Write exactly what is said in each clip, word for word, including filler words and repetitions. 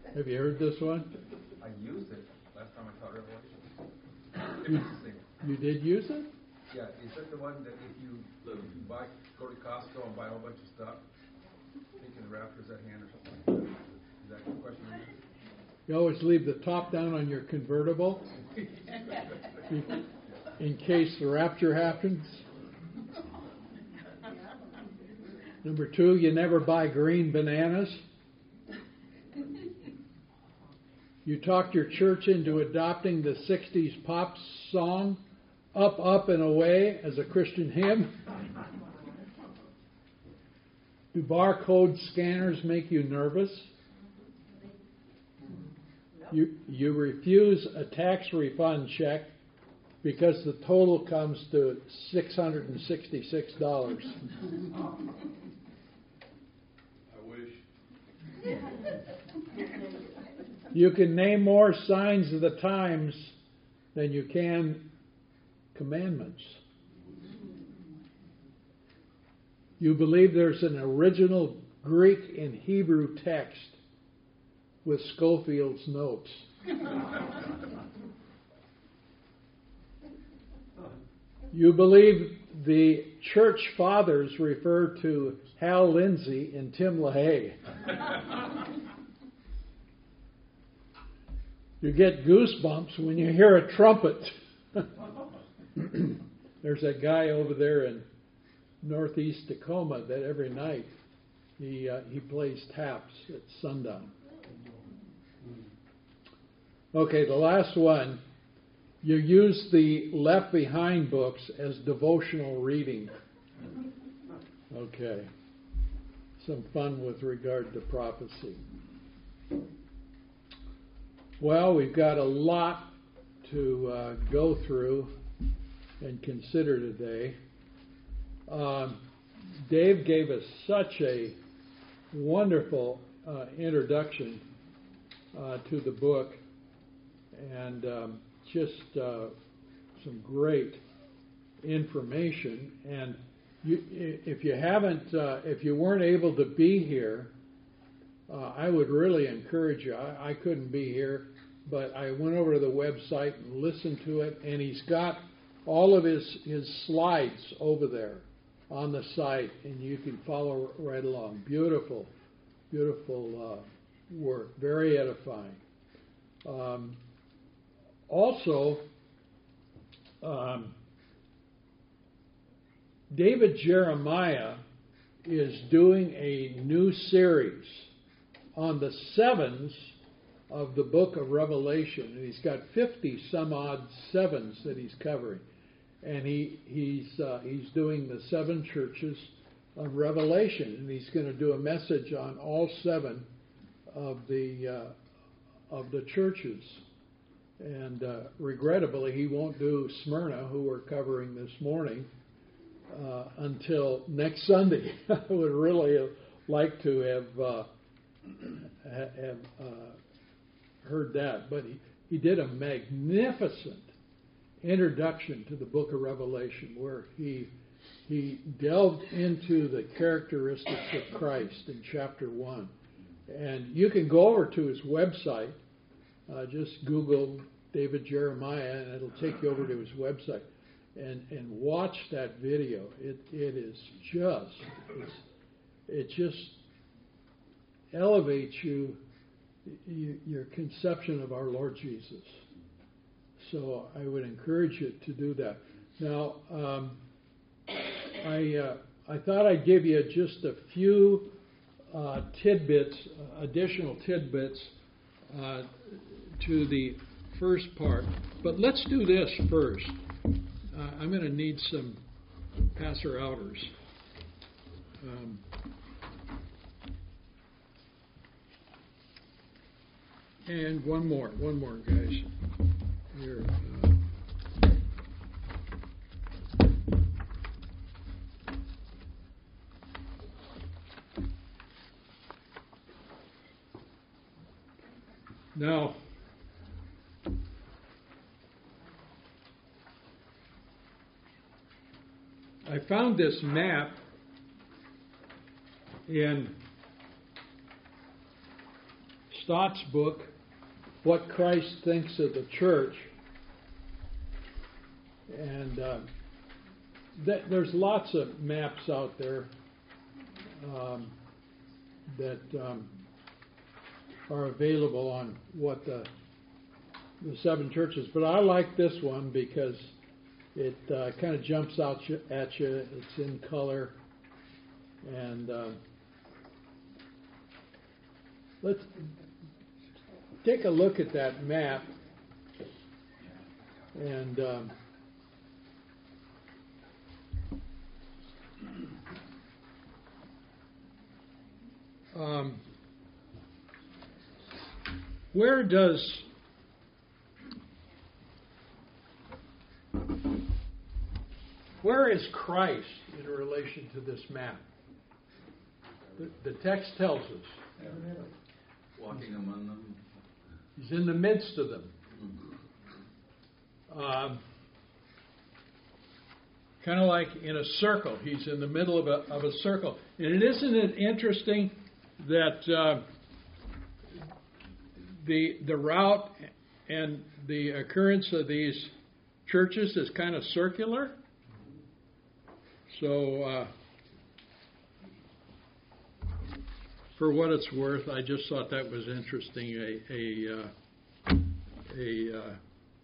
Have you heard this one? I used it last time I taught Revelation. You, you did use it? Yeah, is that the one that if you, if you buy, go to Costco and buy a whole bunch of stuff, thinking the rapture's at hand or something like that? Is that the question? You always leave the top down on your convertible in case the rapture happens. Number two, you never buy green bananas. You talked your church into adopting the sixties pop song, Up, Up, and Away, as a Christian hymn. Do barcode scanners make you nervous? You, you refuse a tax refund check because the total comes to six hundred sixty-six dollars. I wish. You can name more signs of the times than you can commandments. You believe there's an original Greek and Hebrew text with Schofield's notes. You believe the church fathers refer to Hal Lindsey and Tim LaHaye. You get goosebumps when you hear a trumpet. There's that guy over there in northeast Tacoma that every night he uh, he plays taps at sundown. Okay, the last one. You use the Left Behind books as devotional reading. Okay. Some fun with regard to prophecy. Well, we've got a lot to uh, go through and consider today. Um, Dave gave us such a wonderful uh, introduction uh, to the book, and um, just uh, some great information. And you, if you haven't, uh, if you weren't able to be here, uh, I would really encourage you. I, I couldn't be here, but I went over to the website and listened to it, and he's got all of his, his slides over there on the site, and you can follow right along. Beautiful, beautiful uh, work, very edifying. Um, Also, um, David Jeremiah is doing a new series on the sevens of the book of Revelation. And he's got fifty some odd sevens that he's covering. And he he's uh, he's doing the seven churches of Revelation. And he's going to do a message on all seven of the uh, of the churches. And uh, regrettably, he won't do Smyrna, who we're covering this morning, uh, until next Sunday. I would really have liked to have uh, have uh, heard that, but he, he did a magnificent introduction to the Book of Revelation, where he he delved into the characteristics of Christ in chapter one. And you can go over to his website. Uh, just Google David Jeremiah, and it'll take you over to his website, and, and watch that video. It it is just it's, it just elevates you, you your conception of our Lord Jesus. So I would encourage you to do that. Now, um, I uh, I thought I'd give you just a few uh, tidbits, uh, additional tidbits. Uh, to the first part. But let's do this first. Uh, I'm going to need some passer-outers. Um, and one more. One more, guys. Here. Uh, now, I found this map in Stott's book, What Christ Thinks of the Church. And uh, th- there's lots of maps out there um, that um, are available on what the, the seven churches. But I like this one because it uh, kind of jumps out at you. It's in color. And uh, let's take a look at that map. And um, um, where does where is Christ in relation to this map? The, the text tells us. Walking among them. He's in the midst of them. Um, kind of like in a circle. He's in the middle of a, of a circle. And it isn't it interesting that uh, the the route and the occurrence of these churches is kind of circular? So, uh, for what it's worth, I just thought that was interesting. A a, uh, a uh,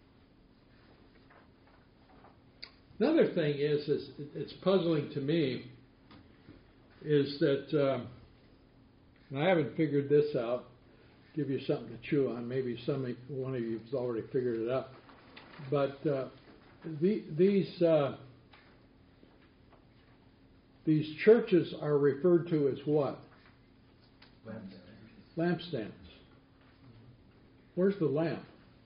another thing is, is it's puzzling to me is that um, and I haven't figured this out. Give you something to chew on. Maybe some one of you has already figured it out. But uh, the, these uh, these churches are referred to as what? Lampstands. Lampstands. Where's the lamp?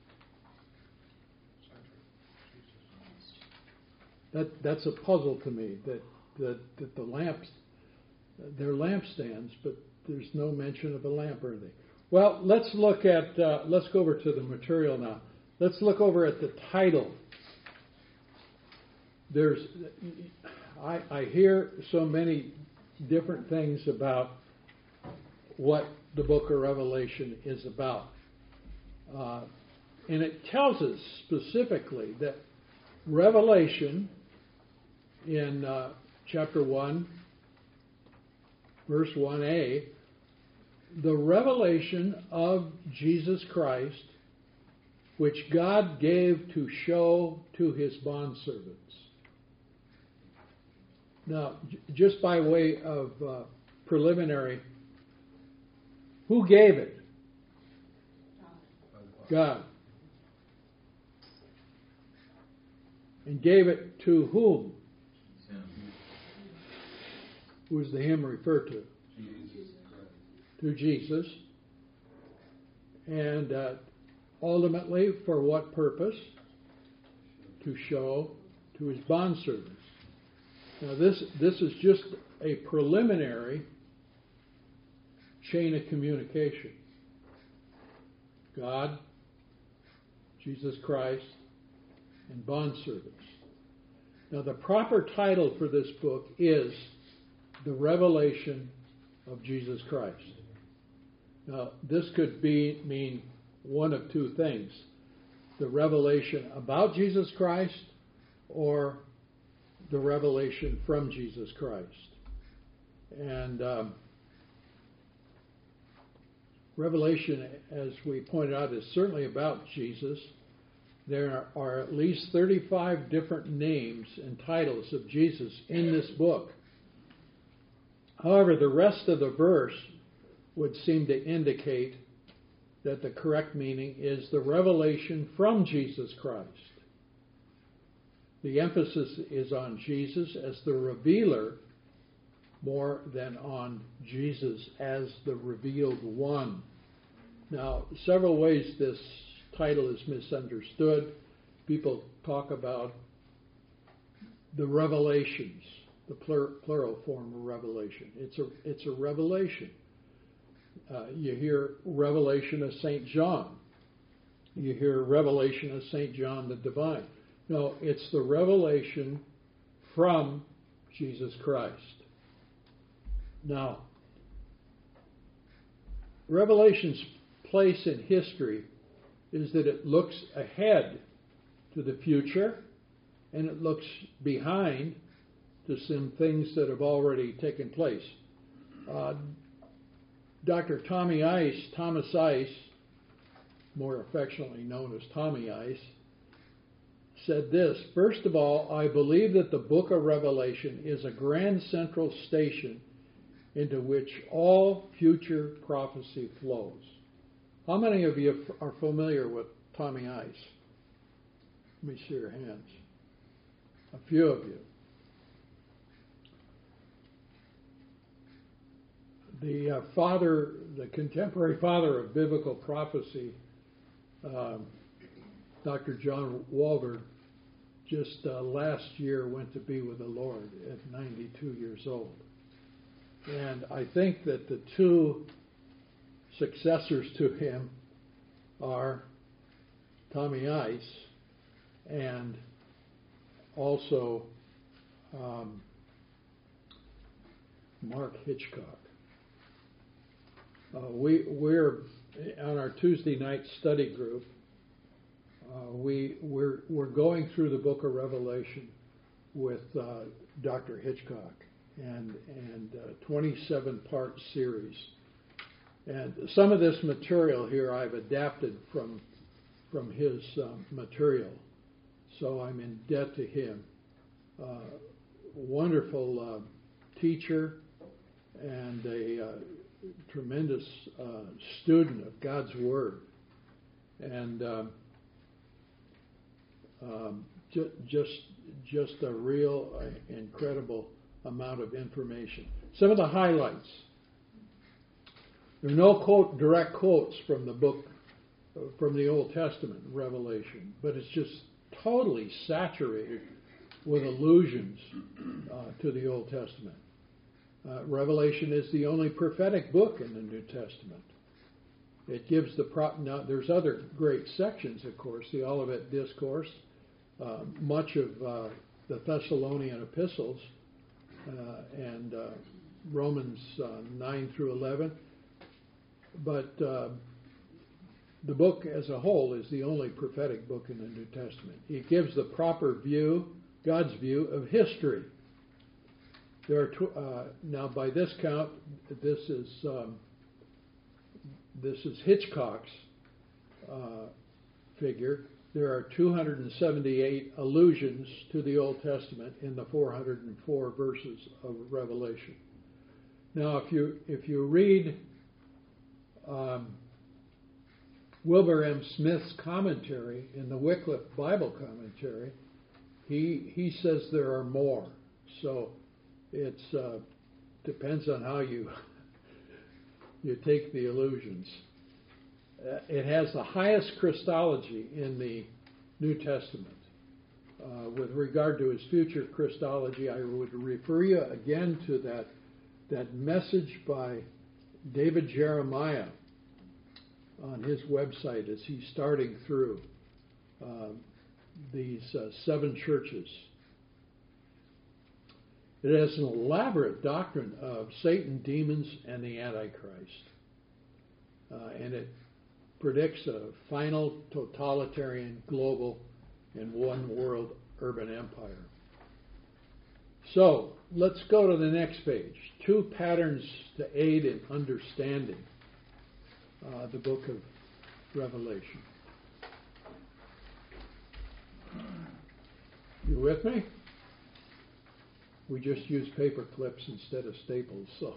That that's a puzzle to me. That that, that the lamps, they're lampstands, but there's no mention of a lamp or anything. Well, let's look at. Uh, let's go over to the material now. Let's look over at the title. There's, I, I hear so many different things about what the book of Revelation is about. Uh, and it tells us specifically that Revelation in uh, chapter one, verse one a, the revelation of Jesus Christ, which God gave to show to his bondservants. Now, j- just by way of uh, preliminary, who gave it? God. And gave it to whom? Who is the him referred to? Jesus. To Jesus. And uh, ultimately, for what purpose? To show to his bondservants. Now, this this is just a preliminary chain of communication. God, Jesus Christ, and bondservants. Now, the proper title for this book is The Revelation of Jesus Christ. Now, this could be mean one of two things: the revelation about Jesus Christ, or the revelation from Jesus Christ. And um, Revelation, as we pointed out, is certainly about Jesus. There are at least thirty-five different names and titles of Jesus in this book. However, the rest of the verse would seem to indicate that the correct meaning is the revelation from Jesus Christ. The emphasis is on Jesus as the revealer more than on Jesus as the revealed one. Now, several ways this title is misunderstood. People talk about the revelations, the plur- plural form of revelation. It's a it's a revelation. Uh, you hear revelation of Saint John. You hear revelation of Saint John the Divine. No, it's the revelation from Jesus Christ. Now, Revelation's place in history is that it looks ahead to the future and it looks behind to some things that have already taken place. Uh, Doctor Tommy Ice, Thomas Ice, more affectionately known as Tommy Ice, said this: "First of all, I believe that the book of Revelation is a grand central station into which all future prophecy flows." How many of you are familiar with Tommy Ice? Let me see your hands. A few of you. The uh, father, the contemporary father of biblical prophecy, um, Doctor John Walvoord, just uh, last year went to be with the Lord at ninety-two years old. And I think that the two successors to him are Tommy Ice and also um, Mark Hitchcock. Uh, we, we're on our Tuesday night study group. Uh, we we're we're going through the Book of Revelation with uh, Doctor Hitchcock and and uh, twenty-seven part series. And some of this material here I've adapted from from his um, material, so I'm in debt to him. Uh, wonderful uh, teacher and a uh, tremendous uh, student of God's Word, and um, um, ju- just just a real uh, incredible amount of information. Some of the highlights. There are no quote, direct quotes from the book, uh, from the Old Testament, Revelation, but it's just totally saturated with allusions uh, to the Old Testament. Uh, Revelation is the only prophetic book in the New Testament. It gives the prop. Now, there's other great sections, of course, the Olivet Discourse, uh, much of uh, the Thessalonian epistles, uh, and uh, Romans uh, nine through eleven. But uh, the book as a whole is the only prophetic book in the New Testament. It gives the proper view, God's view of history. There are tw- uh, now, by this count, this is um, this is Hitchcock's uh, figure. There are two hundred seventy-eight allusions to the Old Testament in the four hundred four verses of Revelation. Now, if you if you read um, Wilbur M. Smith's commentary in the Wycliffe Bible Commentary, he he says there are more. So it's uh, depends on how you you take the allusions. Uh, it has the highest Christology in the New Testament. Uh, with regard to his future Christology, I would refer you again to that that message by David Jeremiah on his website as he's starting through uh, these uh, seven churches. It has an elaborate doctrine of Satan, demons, and the Antichrist. Uh, and it predicts a final totalitarian, global, and one-world urban empire. So, let's go to the next page. Two patterns to aid in understanding uh, the book of Revelation. You with me? We just use paper clips instead of staples. So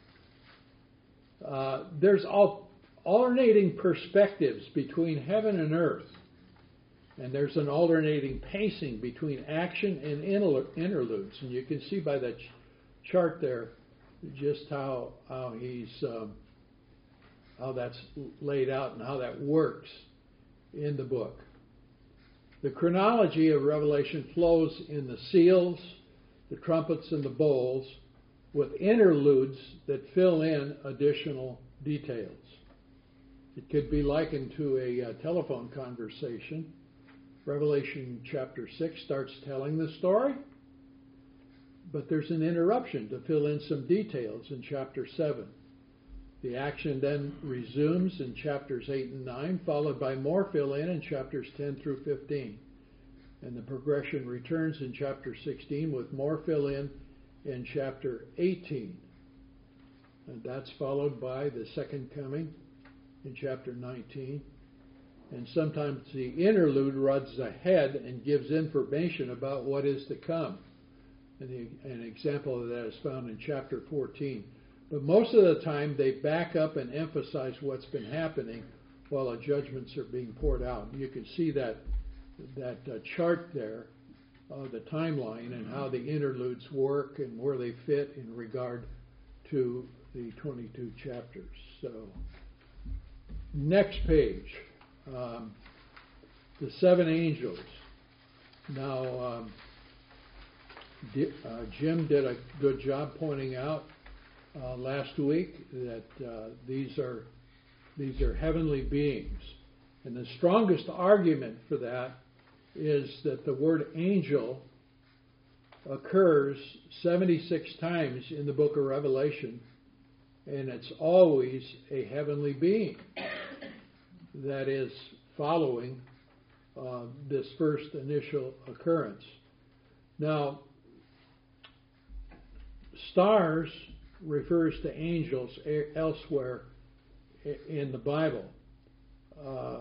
uh, there's all, alternating perspectives between heaven and earth. And there's an alternating pacing between action and interludes. And you can see by that ch- chart there just how how he's um, how that's laid out and how that works in the book. The chronology of Revelation flows in the seals, the trumpets, and the bowls, with interludes that fill in additional details. It could be likened to a uh, telephone conversation. Revelation chapter six starts telling the story, but there's an interruption to fill in some details in chapter seven. The action then resumes in chapters eight and nine, followed by more fill-in in chapters ten through fifteen. And the progression returns in chapter sixteen with more fill-in in chapter eighteen. And that's followed by the second coming in chapter nineteen. And sometimes the interlude runs ahead and gives information about what is to come. And the, an example of that is found in chapter fourteen. But most of the time they back up and emphasize what's been happening while the judgments are being poured out. You can see that that uh, chart there, uh, the timeline and how the interludes work and where they fit in regard to the twenty-two chapters. So, next page, um, the seven angels. Now, um, di- uh, Jim did a good job pointing out uh, last week that uh, these are these are heavenly beings, and the strongest argument for that is that the word angel occurs seventy-six times in the book of Revelation, and it's always a heavenly being that is following uh, this first initial occurrence. Now, stars refers to angels elsewhere in the Bible. Uh,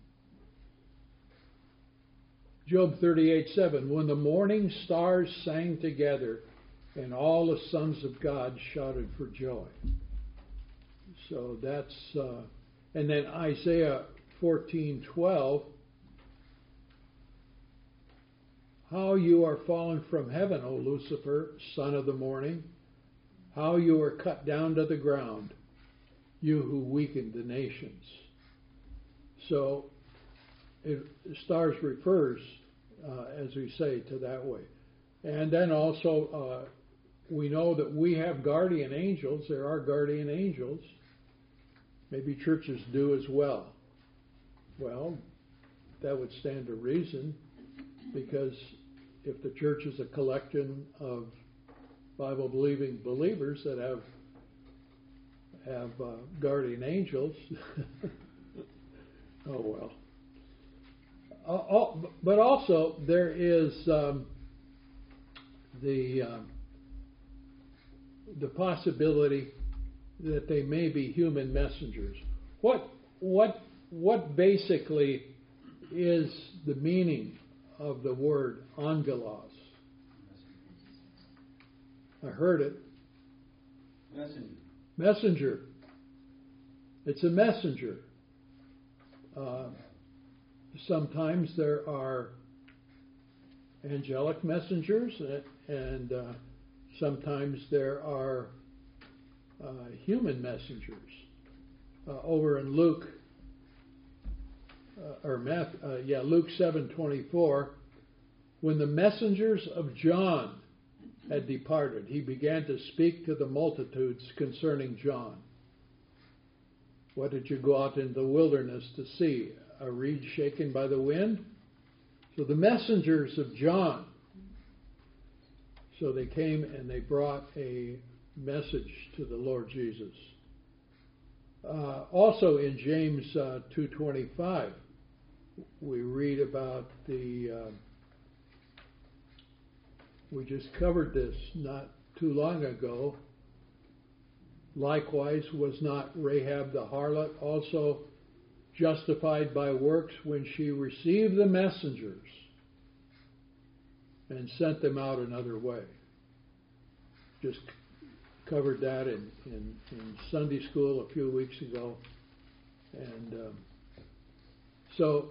Job thirty-eight seven, when the morning stars sang together and all the sons of God shouted for joy. So that's, uh, and then Isaiah fourteen twelve, how you are fallen from heaven, O Lucifer, son of the morning, how you are cut down to the ground, you who weakened the nations. So it, stars refers, uh, as we say, to that way. And then also, uh, we know that we have guardian angels. There are guardian angels. Maybe churches do as well. Well, that would stand to reason, because if the church is a collection of Bible-believing believers that have have uh, guardian angels, oh well. Uh, all, but also there is um, the um, the possibility that they may be human messengers. What what what basically is the meaning of the word angelos? I heard it. Messenger. Messenger. It's a messenger. Uh, sometimes there are angelic messengers, and uh, sometimes there are uh, human messengers. Uh, over in Luke, uh, or Matthew, uh, yeah, Luke seven twenty-four, when the messengers of John had departed, he began to speak to the multitudes concerning John. What did you go out into the wilderness to see? A reed shaken by the wind? So the messengers of John. So they came and they brought a message to the Lord Jesus. Uh, also in James uh, two twenty-five, we read about the... Uh, we just covered this not too long ago. Likewise, was not Rahab the harlot also justified by works when she received the messengers and sent them out another way? Just covered that in, in, in Sunday school a few weeks ago. And um, so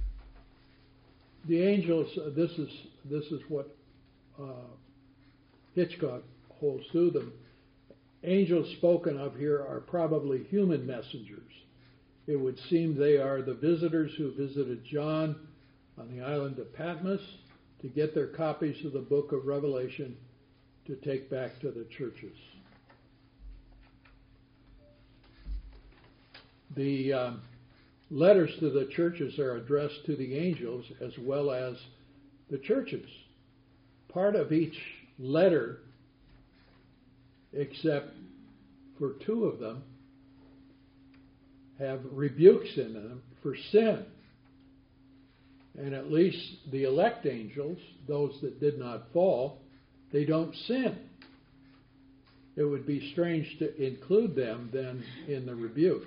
the angels, uh, this is this is what uh, Hitchcock holds to them. Angels spoken of here are probably human messengers. It would seem they are the visitors who visited John on the island of Patmos to get their copies of the book of Revelation to take back to the churches. The um, letters to the churches are addressed to the angels as well as the churches. Part of each letter, except for two of them, have rebukes in them for sin. And at least the elect angels, those that did not fall, they don't sin. It would be strange to include them then in the rebuke.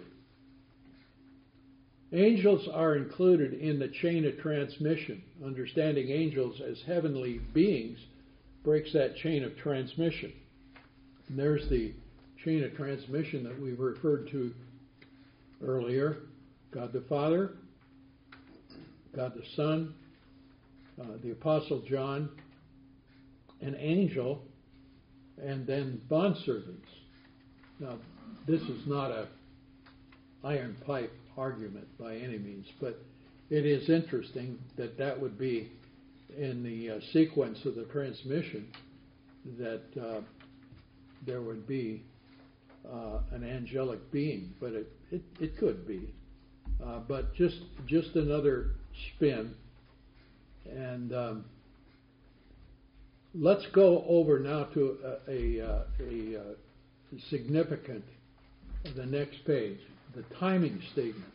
Angels are included in the chain of transmission. Understanding angels as heavenly beings breaks that chain of transmission. And there's the chain of transmission that we referred to earlier. God the Father, God the Son, uh, the Apostle John, an angel, and then bondservants. Now, this is not a iron pipe argument by any means, but it is interesting that that would be in the uh, sequence of the transmission, that uh, there would be uh, an angelic being, but it, it, it could be. Uh, but just just another spin. And um, let's go over now to a, a, a, a, a significant, the next page, the timing statements.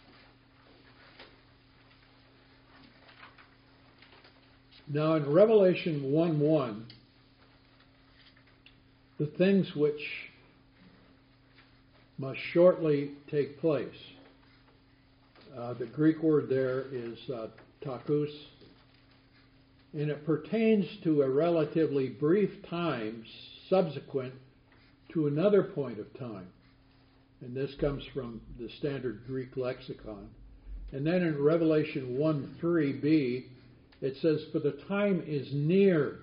Now in Revelation one one, the things which must shortly take place. Uh, the Greek word there is uh, takus, and it pertains to a relatively brief time subsequent to another point of time. And this comes from the standard Greek lexicon. And then in Revelation one three b, it says, "For the time is near."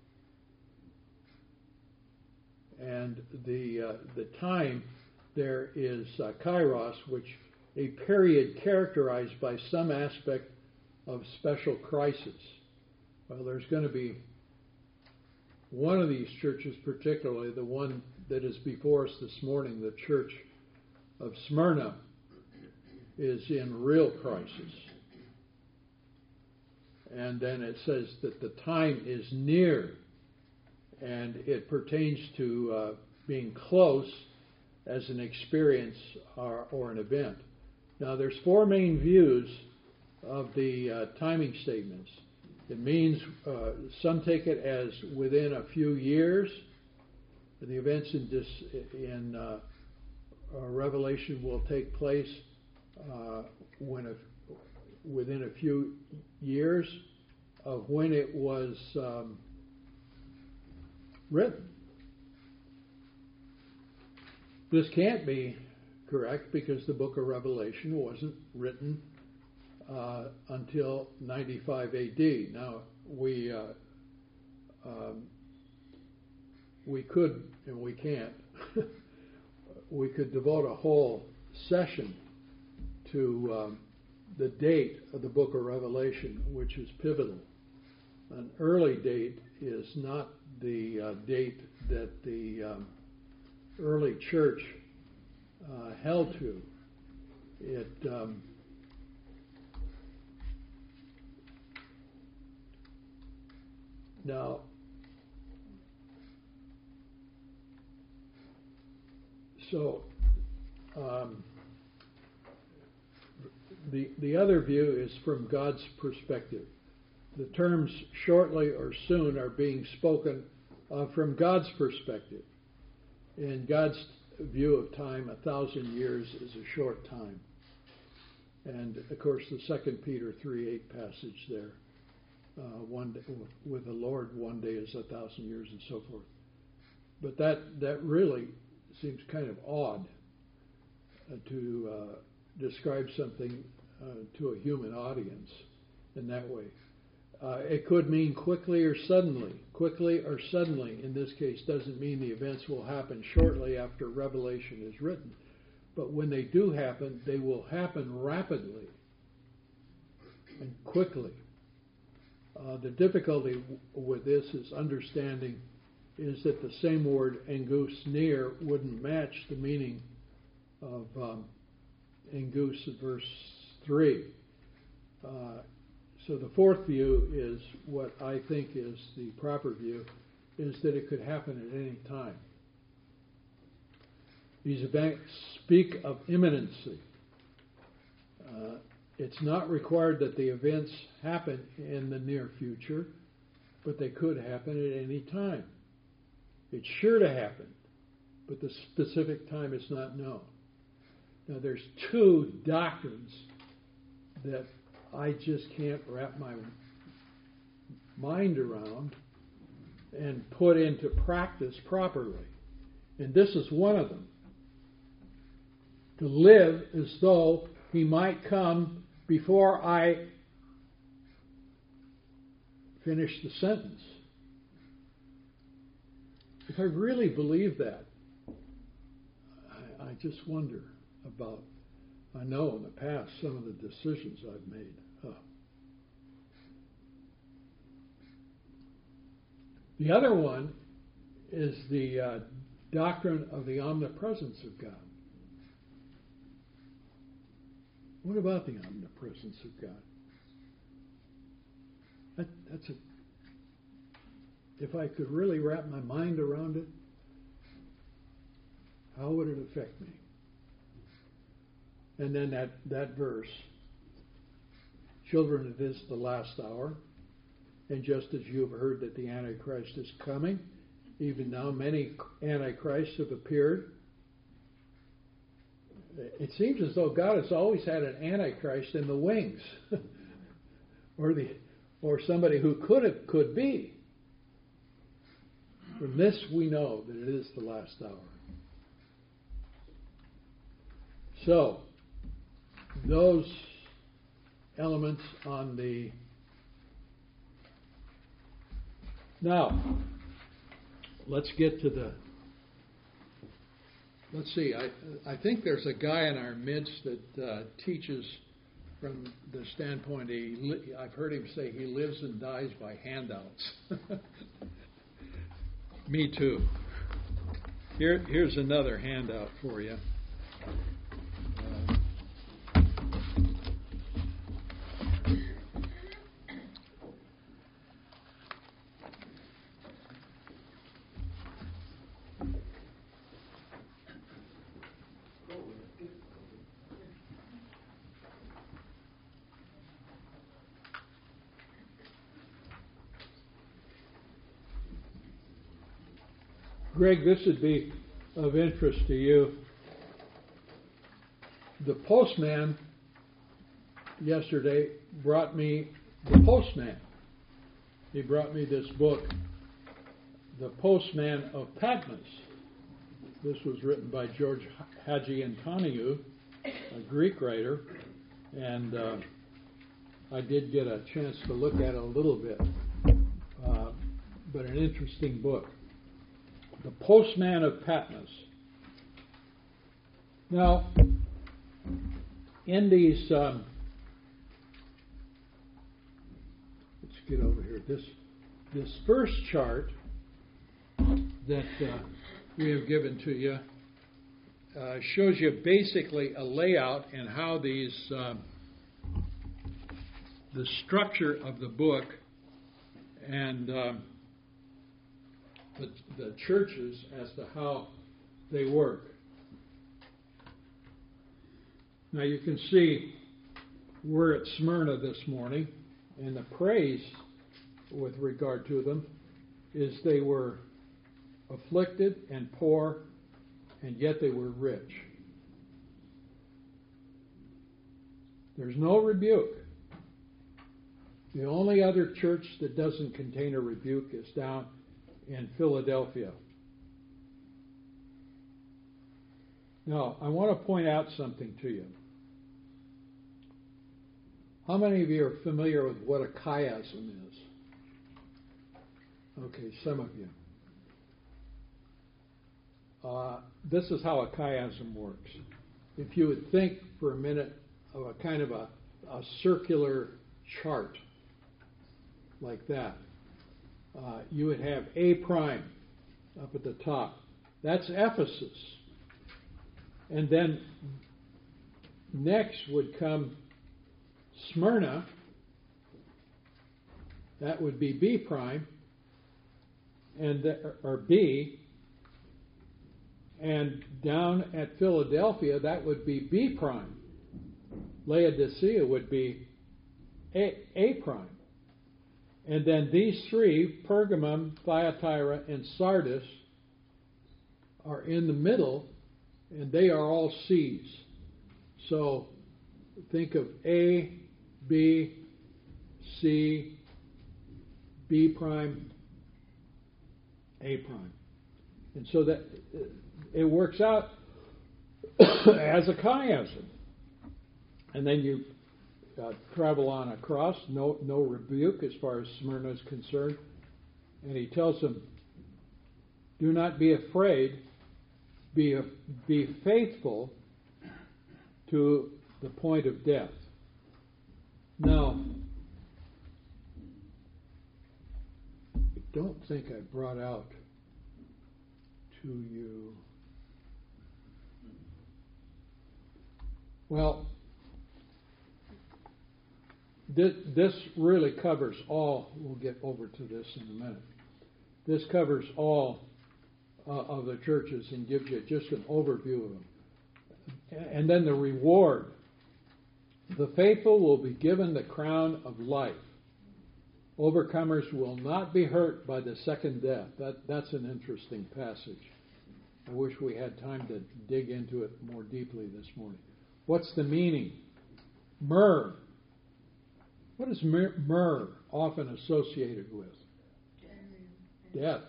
And the uh, the time there is uh, kairos, which a period characterized by some aspect of special crisis. Well, there's going to be one of these churches, particularly the one that is before us this morning, the church of Smyrna, is in real crisis. And then it says that the time is near, and it pertains to uh, being close as an experience or, or an event. Now, there's four main views of the uh, timing statements. It means uh, some take it as within a few years. The events in, this, in uh, uh, Revelation will take place uh, when a, within a few years of when it was um, written. This can't be correct because the book of Revelation wasn't written uh, until ninety-five A D. Now, we uh, um, we could, and we can't, we could devote a whole session to um, the date of the book of Revelation, which is pivotal. An early date is not the uh, date that the um, early church uh, held to. It um, now so um, the the other view is from God's perspective. The terms shortly or soon are being spoken uh, from God's perspective. In God's view of time, a thousand years is a short time. And, of course, the Second Peter three eight passage there, uh, one day, with the Lord, one day is a thousand years, and so forth. But that, that really seems kind of odd uh, to uh, describe something uh, to a human audience in that way. Uh, it could mean quickly or suddenly. Quickly or suddenly, in this case, doesn't mean the events will happen shortly after Revelation is written. But when they do happen, they will happen rapidly and quickly. Uh, the difficulty w- with this is understanding is that the same word, engus, near, wouldn't match the meaning of um, engus in verse three. Uh, So the fourth view is what I think is the proper view, is that it could happen at any time. These events speak of imminency. it's not required that the events happen in the near future, but they could happen at any time. It's sure to happen, but the specific time is not known. Now, there's two doctrines that I just can't wrap my mind around and put into practice properly. And this is one of them. To live as though he might come before I finish the sentence. If I really believe that, I, I just wonder about, I know in the past some of the decisions I've made. Oh. The other one is the uh, doctrine of the omnipresence of God. What about the omnipresence of God? That, that's a. If I could really wrap my mind around it, how would it affect me? And then that, that verse, children, it is the last hour, and just as you have heard that the Antichrist is coming, even now many Antichrists have appeared. It seems as though God has always had an Antichrist in the wings, or the or somebody who could have, could be. From this we know that it is the last hour. So, those elements on the... Now, let's get to the... Let's see, I, I think there's a guy in our midst that uh, teaches from the standpoint, he li- I've heard him say he lives and dies by handouts. Me too. Here, here's another handout for you. Uh, Greg, this would be of interest to you. The postman yesterday brought me the postman. He brought me this book, The Postman of Patmos. This was written by George Hagiantoniou, a Greek writer, and uh, I did get a chance to look at it a little bit, uh, but an interesting book. The Postman of Patmos. Now, in these, um, let's get over here. This this first chart that uh, we have given to you uh, shows you basically a layout and how these um, the structure of the book and um, The, the churches as to how they work. Now you can see we're at Smyrna this morning, and the praise with regard to them is they were afflicted and poor, and yet they were rich. There's no rebuke. The only other church that doesn't contain a rebuke is down in Philadelphia. Now, I want to point out something to you. How many of you are familiar with what a chiasm is? Okay, some of you. Uh, this is how a chiasm works. If you would think for a minute of a kind of a, a circular chart like that, Uh, you would have A prime up at the top. That's Ephesus. And then next would come Smyrna. That would be B prime, and the, or B. And down at Philadelphia, that would be B prime. Laodicea would be A, A prime. And then these three, Pergamum, Thyatira, and Sardis, are in the middle, and they are all C's. So think of A, B, C, B prime, A prime. And so that it works out as a chiasm. And then you uh, travel on across, no, no rebuke as far as Smyrna is concerned. And he tells them, do not be afraid, be, be faithful to the point of death. Now, I don't think I brought out to you. Well, this, this really covers all. We'll get over to this in a minute. This covers all uh, of the churches and gives you just an overview of them. And then the reward. The faithful will be given the crown of life. Overcomers will not be hurt by the second death. That, that's an interesting passage. I wish we had time to dig into it more deeply this morning. What's the meaning? Myrrh. What is myrrh, myrrh often associated with? Death.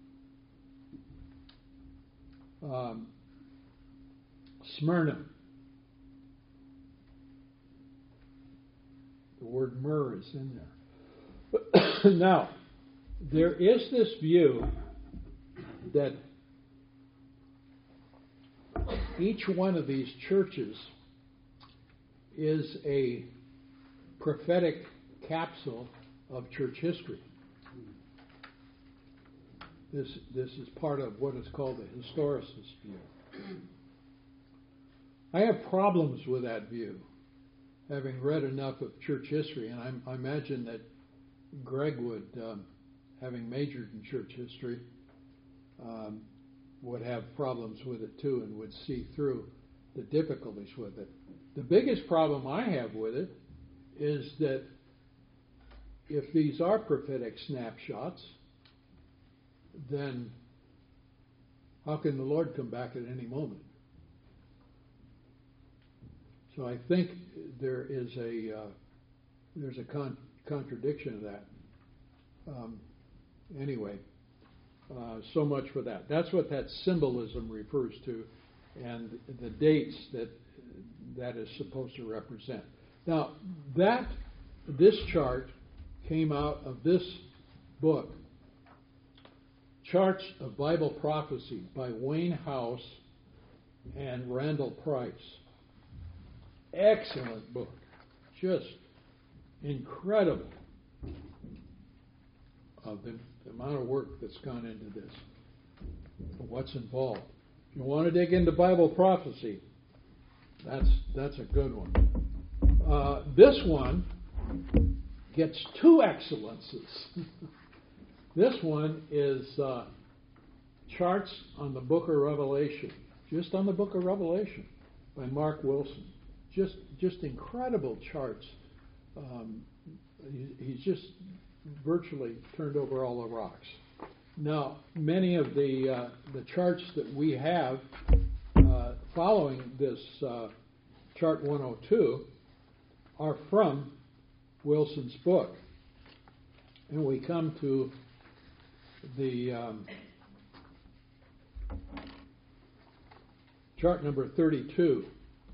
Um, Smyrna. The word myrrh is in there. Now, there is this view that each one of these churches is a prophetic capsule of church history. This, this is part of what is called the historicist view. I have problems with that view, having read enough of church history, and I, I imagine that Greg would, um, having majored in church history, um, would have problems with it too and would see through the difficulties with it. The biggest problem I have with it is that if these are prophetic snapshots, then how can the Lord come back at any moment? So I think there is a uh, there's a con- contradiction of that. Um, anyway, uh, so much for that. That's what that symbolism refers to, and the dates that that is supposed to represent. Now, that this chart came out of this book, Charts of Bible Prophecy by Wayne House and Randall Price. Excellent book. Just incredible of the, the amount of work that's gone into this, what's involved. If you want to dig into Bible prophecy, that's that's a good one. Uh, this one gets two excellences. This one is uh, charts on the book of Revelation, just on the book of Revelation by Mark Wilson. Just just incredible charts. Um, he, he's just virtually turned over all the rocks. Now, many of the uh, the charts that we have uh, following this uh, chart one oh two are from Wilson's book, and we come to the um, chart number thirty-two.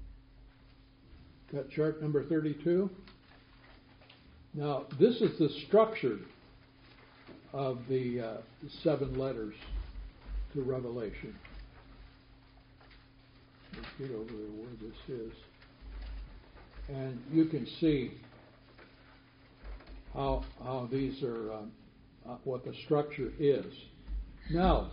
Got chart number thirty-two? Now, this is the structure of the uh, seven letters to Revelation. Let's get over there where this is. And you can see how, how these are, um, uh, what the structure is. Now,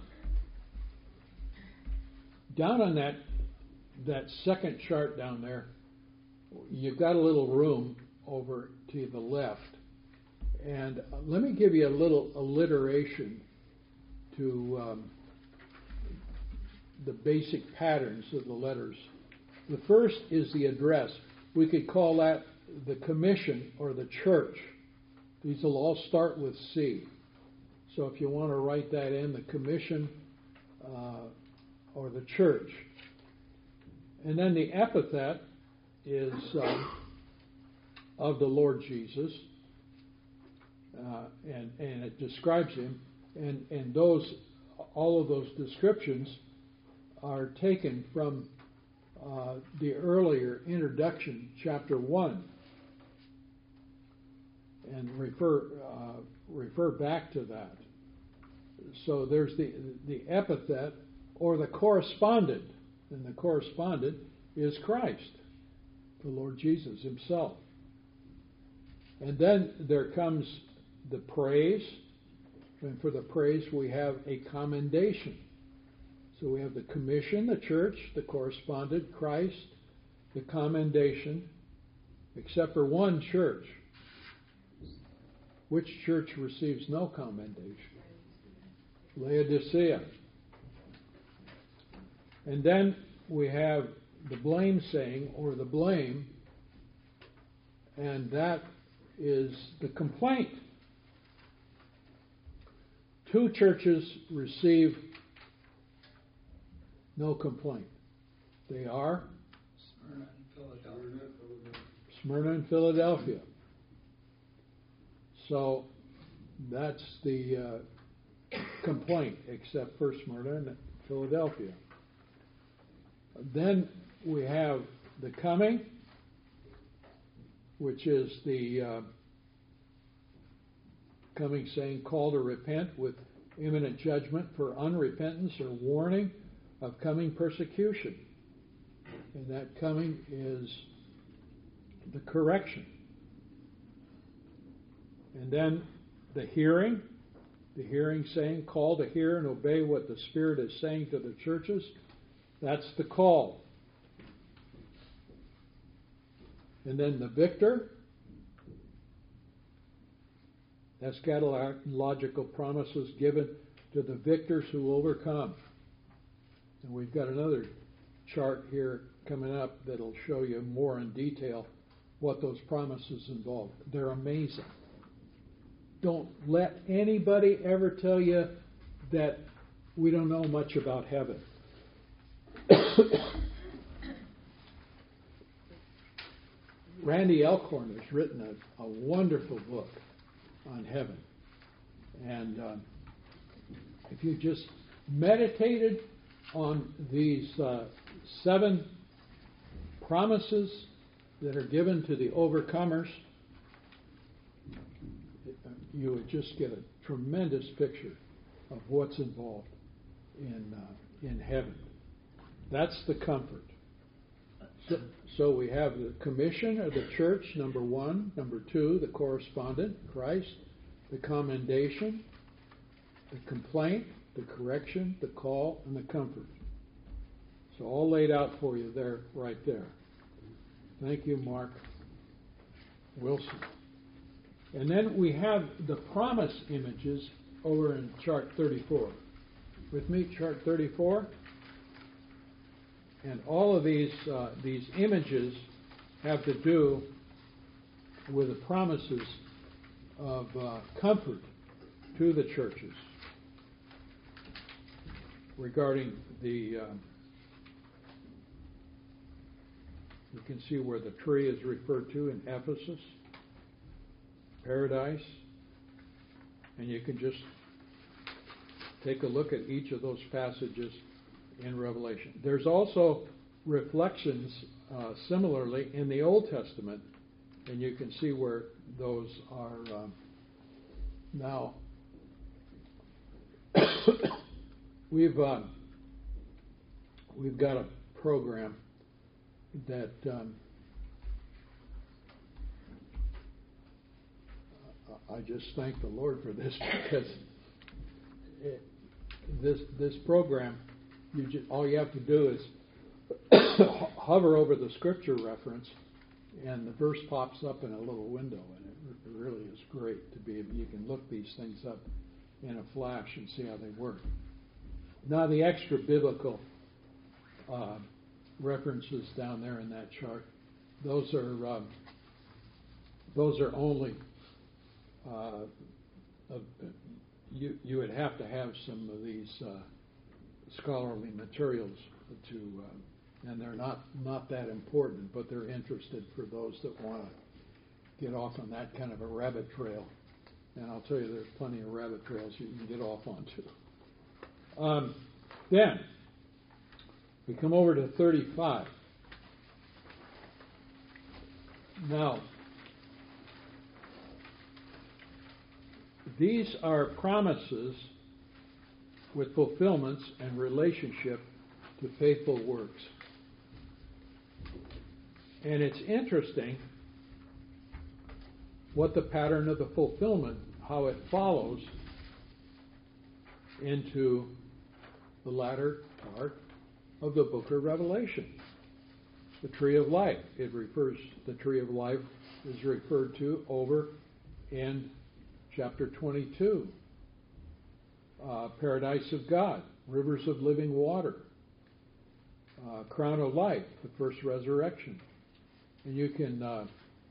down on that, that second chart down there, you've got a little room over to the left. And let me give you a little alliteration to um, the basic patterns of the letters. The first is the address, we could call that the commission or the church. These will all start with C. So if you want to write that in, the commission uh, or the church. And then the epithet is uh, of the Lord Jesus, uh, and and it describes him, and and those all of those descriptions are taken from uh, the earlier introduction, chapter one, and refer uh, refer back to that. So there's the the epithet or the correspondent, and the correspondent is Christ, the Lord Jesus himself. And then there comes the praise, and for the praise we have a commendation. So we have the commission, the church, the correspondent, Christ, the commendation, except for one church. Which church receives no commendation? Laodicea. And then we have the blame saying, or the blame, and that is the complaint. Two churches receive no complaint. They are Smyrna and Philadelphia. Smyrna and Philadelphia. So that's the uh, complaint, except for Smyrna and Philadelphia. Then we have the coming, which is the uh, coming saying, call to repent with imminent judgment for unrepentance or warning of coming persecution. And that coming is the correction. And then the hearing, the hearing saying, call to hear and obey what the Spirit is saying to the churches. That's the call. And then the victor, eschatological promises given to the victors who overcome. And we've got another chart here coming up that'll show you more in detail what those promises involve. They're amazing. Don't let anybody ever tell you that we don't know much about heaven. Randy Elkhorn has written a, a wonderful book on heaven. And um, if you just meditated on these uh, seven promises that are given to the overcomers, you would just get a tremendous picture of what's involved in uh, in heaven. That's the comfort. So, so we have the commission of the church, number one. Number two, the correspondent, Christ. The commendation, the complaint, the correction, the call, and the comfort. So all laid out for you there, right there. Thank you, Mark Wilson. And then we have the promise images over in chart thirty-four. With me, chart thirty-four. And all of these uh, these images have to do with the promises of uh, comfort to the churches regarding the. Um, you can see where the tree is referred to in Ephesus, paradise, and you can just take a look at each of those passages in Revelation. There's also reflections uh, similarly in the Old Testament, and you can see where those are um, now. we've uh, we've got a program that um, I just thank the Lord for this because it, this this program. You just, all you have to do is hover over the scripture reference, and the verse pops up in a little window, and it, it really is great to be able. You can look these things up in a flash and see how they work. Now, the extra biblical uh, references down there in that chart, those are um, those are only uh, uh, you you would have to have some of these uh, scholarly materials to, uh, and they're not not that important, but they're interested for those that want to get off on that kind of a rabbit trail. And I'll tell you, there's plenty of rabbit trails you can get off onto. Um, then we come over to thirty-five. Now, these are promises with fulfillments and relationship to faithful works. And it's interesting what the pattern of the fulfillment, how it follows into the latter part of the book of Revelation. The tree of life, it refers, the tree of life is referred to over in chapter twenty-two. Uh, paradise of God, rivers of living water, uh, crown of life, the first resurrection. And you can, uh,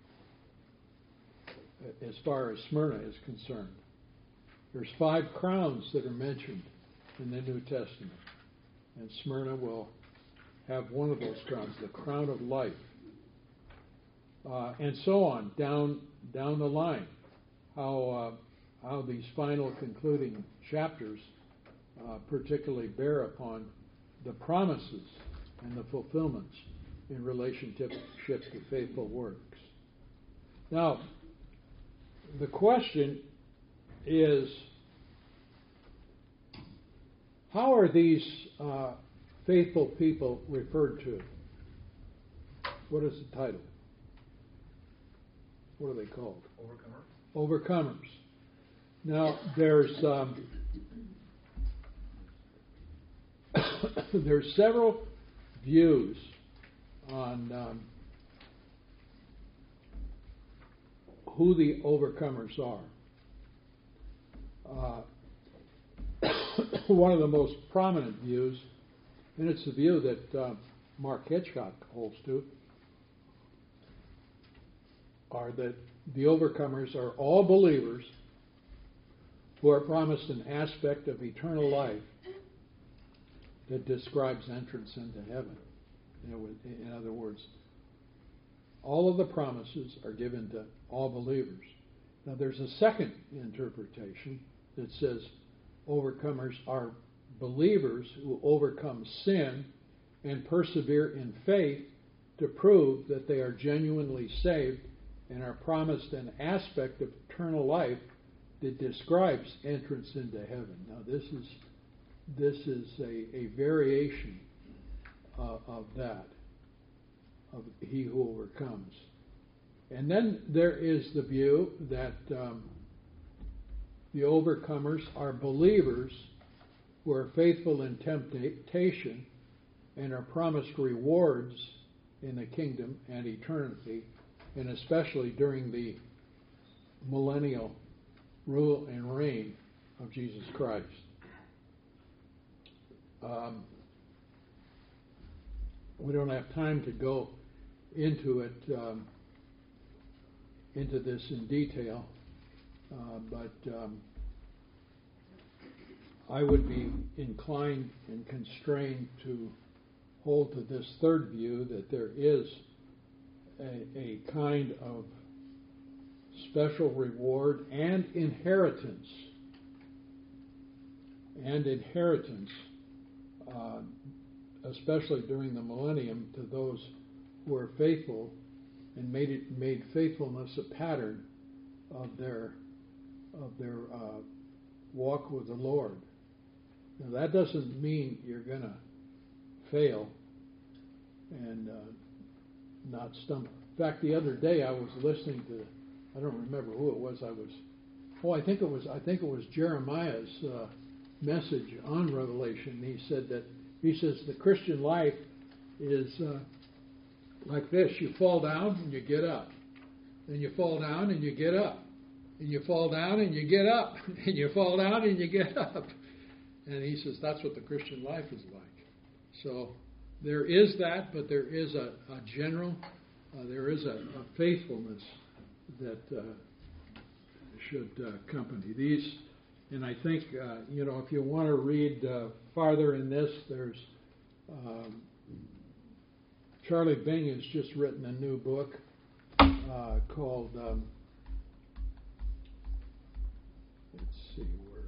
as far as Smyrna is concerned, there's five crowns that are mentioned in the New Testament. And Smyrna will have one of those crowns, the crown of life. Uh, and so on, down down the line, how uh, how these final concluding chapters uh, particularly bear upon the promises and the fulfillments in relationship to faithful works. Now, the question is, how are these uh, faithful people referred to? What is the title? What are they called? Overcomers. Overcomers. Now, there's um, there's several views on um, who the overcomers are. Uh, one of the most prominent views, and it's the view that uh, Mark Hitchcock holds to, are that the overcomers are all believers who are promised an aspect of eternal life that describes entrance into heaven. In other words, all of the promises are given to all believers. Now, there's a second interpretation that says overcomers are believers who overcome sin and persevere in faith to prove that they are genuinely saved and are promised an aspect of eternal life that describes entrance into heaven. Now, this is this is a, a variation uh, of that, of he who overcomes. And then there is the view that um, the overcomers are believers who are faithful in temptation and are promised rewards in the kingdom and eternity, and especially during the millennial rule and reign of Jesus Christ. Um, we don't have time to go into it, um, into this in detail, uh, but um, I would be inclined and constrained to hold to this third view, that there is a, a kind of special reward and inheritance, and inheritance, uh, especially during the millennium, to those who are faithful and made it made faithfulness a pattern of their of their uh, walk with the Lord. Now, that doesn't mean you're going to fail and uh, not stumble. In fact, the other day I was listening to, I don't remember who it was. I was, oh, I think it was, I think it was Jeremiah's uh, message on Revelation. He said that, he says the Christian life is uh, like this: you fall down and you get up, and you fall down and you get up, and you fall down and you get up, and you fall down and you get up. And he says that's what the Christian life is like. So there is that, but there is a, a general uh, there is a, a faithfulness that uh, should uh, accompany these. And I think, uh, you know, if you want to read uh, farther in this, there's um, Charlie Bing has just written a new book uh, called, um, let's see where,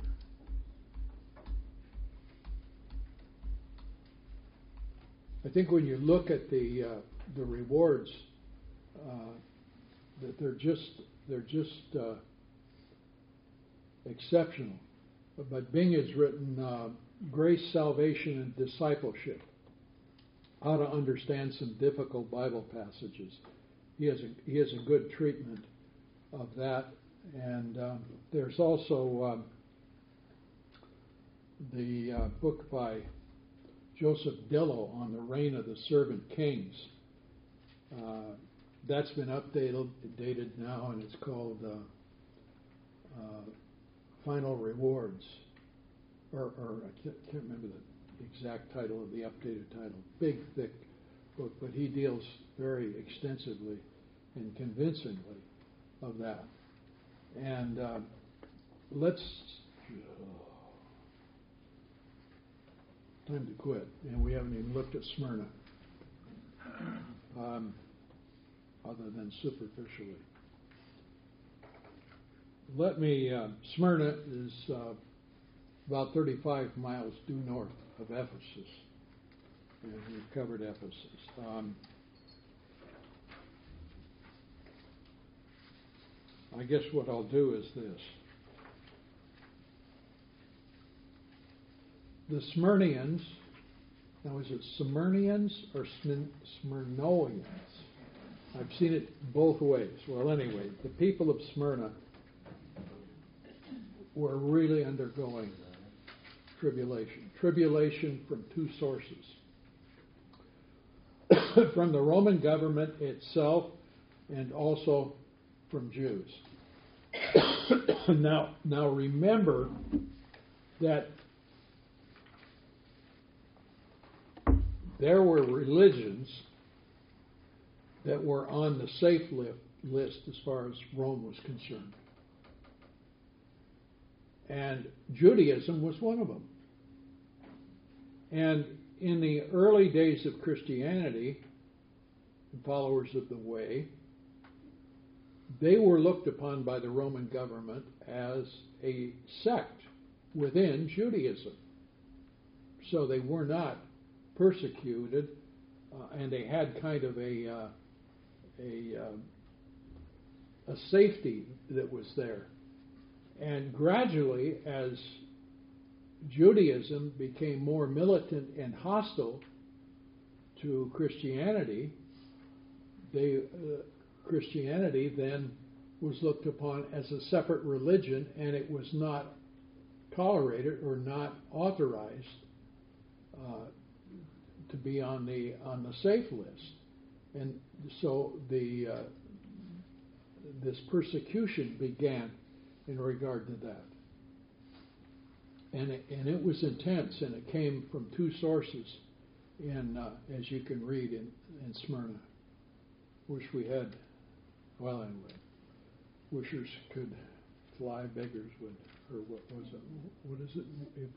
I think when you look at the uh, the rewards, uh, that they're just they're just uh, exceptional. But Bing has written uh, Grace, Salvation, and Discipleship, how to understand some difficult Bible passages. He has a, he has a good treatment of that. And um, there's also um, the uh, book by Joseph Dillow on the reign of the servant kings. Uh, that's been updated dated now, and it's called uh, uh, Final Rewards, or, or I can't, can't remember the exact title of the updated title. Big, thick book, but he deals very extensively and convincingly of that. And uh, let's uh, time to quit, and we haven't even looked at Smyrna, um, other than superficially. Let me, uh, Smyrna is uh, about thirty-five miles due north of Ephesus, and we've covered Ephesus. Um, I guess what I'll do is this. The Smyrnians, now is it Smyrnians or Smyrnoians? I've seen it both ways. Well, anyway, the people of Smyrna were really undergoing tribulation. Tribulation from two sources. From the Roman government itself and also from Jews. now, now remember that there were religions that were on the safe list as far as Rome was concerned. And Judaism was one of them. And in the early days of Christianity, followers of the Way, they were looked upon by the Roman government as a sect within Judaism. So they were not persecuted, uh, and they had kind of a uh, a uh, a safety that was there. And gradually, as Judaism became more militant and hostile to Christianity, they, uh, Christianity then was looked upon as a separate religion, and it was not tolerated or not authorized uh, to be on the on the safe list. And so the uh, this persecution began in regard to that. And it, and it was intense, and it came from two sources, in, uh, as you can read in, in Smyrna. Wish we had, well anyway, wishers could fly, beggars would, or what was it, what is it? it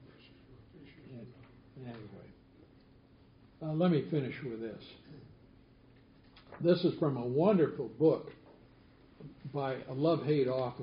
anyway. Uh, let me finish with this. This is from a wonderful book by a love-hate author.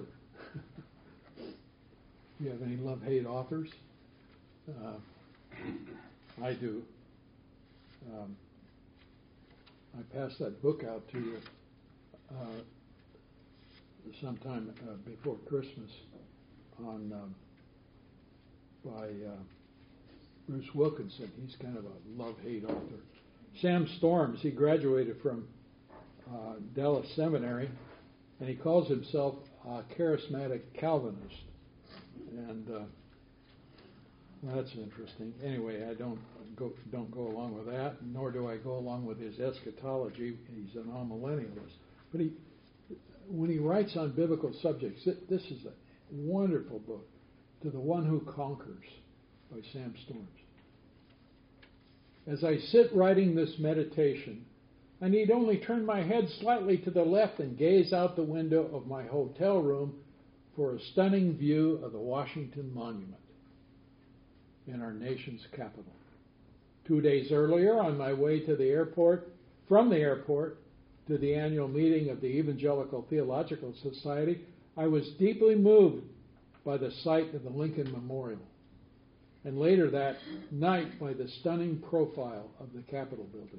Do you have any love-hate authors? Uh, I do. Um, I passed that book out to you uh, sometime uh, before Christmas on um, by uh, Bruce Wilkinson. He's kind of a love-hate author. Sam Storms, he graduated from uh, Dallas Seminary, and he calls himself a charismatic Calvinist. And uh, well, that's interesting. Anyway, I don't go don't go along with that, nor do I go along with his eschatology. He's an amillennialist. But he, when he writes on biblical subjects, this is a wonderful book, To the One Who Conquers, by Sam Storms. As I sit writing this meditation, I need only turn my head slightly to the left and gaze out the window of my hotel room for a stunning view of the Washington Monument in our nation's capital. Two days earlier, on my way to the airport, from the airport to the annual meeting of the Evangelical Theological Society, I was deeply moved by the sight of the Lincoln Memorial, and later that night by the stunning profile of the Capitol building.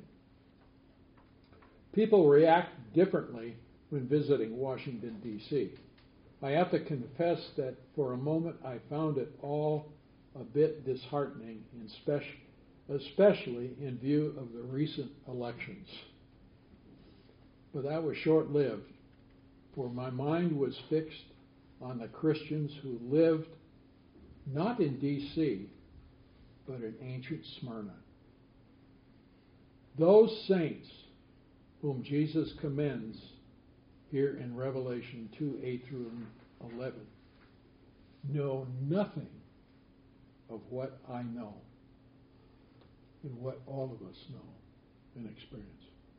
People react differently when visiting Washington, D C I have to confess that for a moment I found it all a bit disheartening, especially in view of the recent elections. But that was short-lived, for my mind was fixed on the Christians who lived not in D C, but in ancient Smyrna. Those saints whom Jesus commends here in Revelation two, eight through eleven, know nothing of what I know and what all of us know and experience.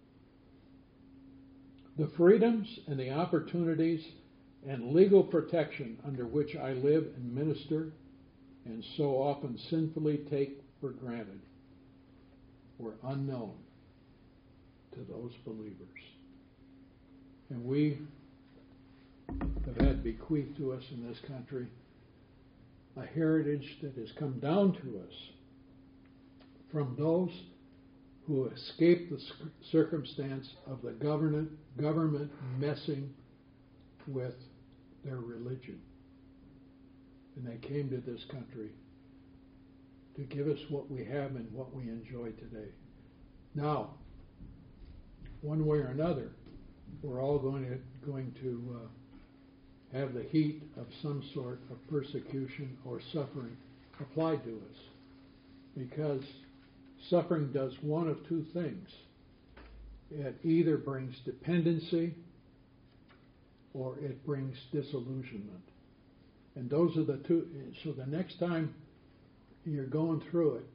The freedoms and the opportunities and legal protection under which I live and minister and so often sinfully take for granted were unknown to those believers. And we have had bequeathed to us in this country a heritage that has come down to us from those who escaped the circumstance of the government, government messing with their religion. And they came to this country to give us what we have and what we enjoy today. Now, one way or another, we're all going to going to uh, have the heat of some sort of persecution or suffering applied to us, because suffering does one of two things. It either brings dependency or it brings disillusionment. And those are the two. So the next time you're going through it,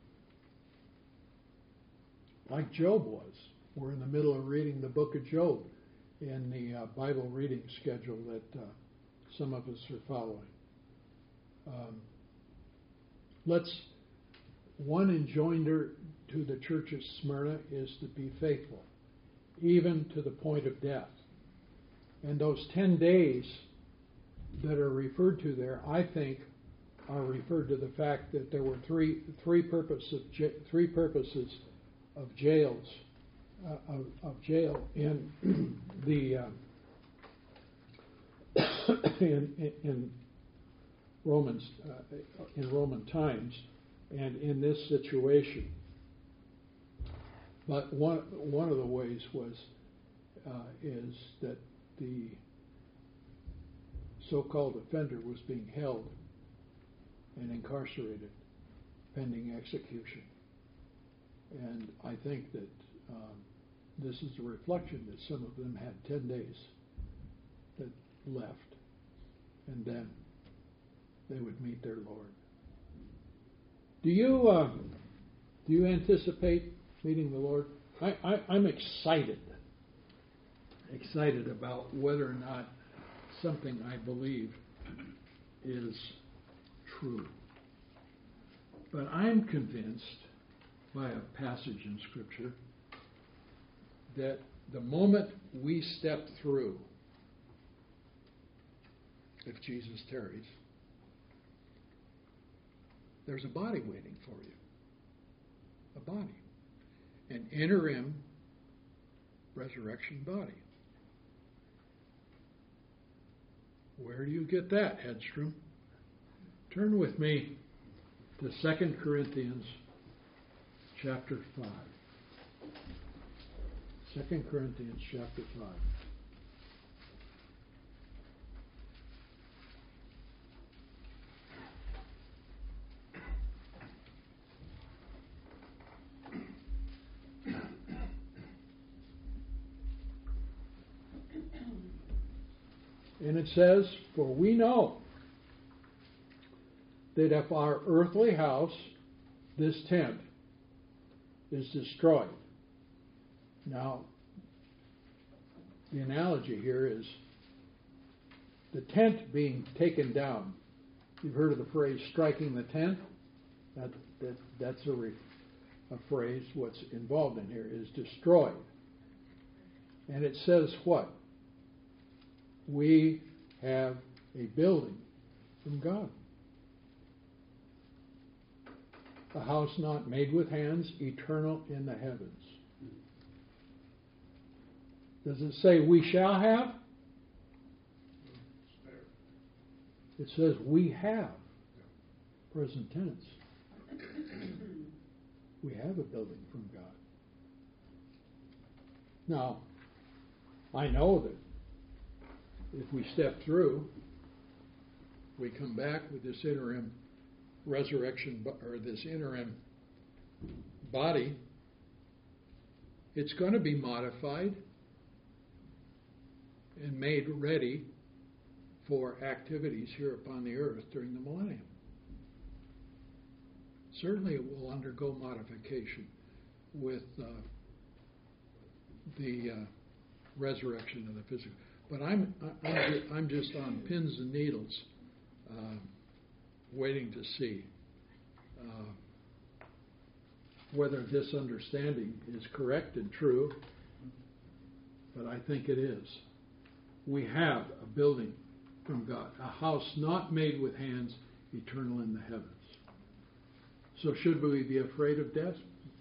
like Job was, we're in the middle of reading the book of Job in the uh, Bible reading schedule that uh, some of us are following. Um, let's, one enjoinder to the church of Smyrna is to be faithful, even to the point of death. And those ten days that are referred to there, I think, are referred to the fact that there were three three purposes of j- three purposes of jails uh, of, of jail in the uh, in, in, in Romans uh, in Roman times and in this situation. But one one of the ways was uh, is that the so-called offender was being held and incarcerated pending execution. And I think that um, this is a reflection that some of them had ten days that left, and then they would meet their Lord. Do you uh, do you anticipate meeting the Lord? I, I, I'm excited, excited about whether or not something I believe is true. But I'm convinced by a passage in Scripture that the moment we step through, if Jesus tarries, there's a body waiting for you. A body. An interim resurrection body. Where do you get that, Hedstrom? Turn with me to Second Corinthians chapter five. Second Corinthians chapter five. And it says, "For we know that if our earthly house, this tent, is destroyed, Now, the analogy here is the tent being taken down. You've heard of the phrase striking the tent? That, that, that's a, re, a phrase. What's involved in here is destroyed. And it says what? We have a building from God. A house not made with hands, eternal in the heavens. Does it say we shall have? It says we have. Present tense. We have a building from God. Now, I know that if we step through, we come back with this interim resurrection, or this interim body, it's going to be modified and made ready for activities here upon the earth during the millennium. Certainly it will undergo modification with uh, the uh, resurrection of the physical. But I'm, I'm, I'm just on pins and needles uh, waiting to see uh, whether this understanding is correct and true, but I think it is. We have a building from God, a house not made with hands, eternal in the heavens. So should we be afraid of death?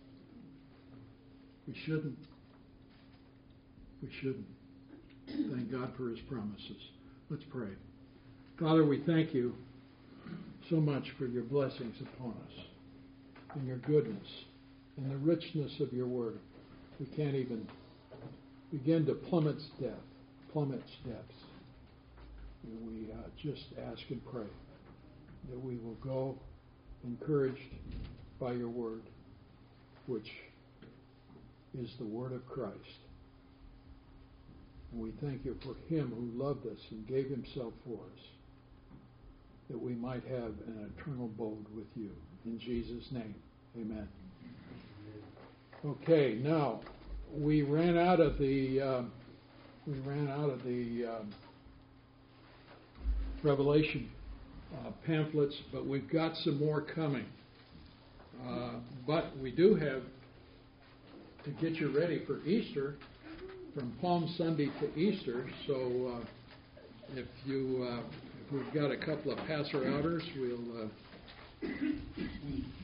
We shouldn't. We shouldn't. Thank God for His promises. Let's pray. Father, we thank you so much for your blessings upon us and your goodness and the richness of your word. We can't even begin to plummet depth, plummet depths. And we uh, just ask and pray that we will go encouraged by your word, which is the word of Christ. And we thank you for him who loved us and gave himself for us, that we might have an eternal abode with you. In Jesus' name, amen. Okay, now we ran out of the uh, we ran out of the uh, Revelation uh, pamphlets, but we've got some more coming. Uh, but we do have to get you ready for Easter, from Palm Sunday to Easter. So uh, if you uh, if we've got a couple of passer outers, we'll. Uh,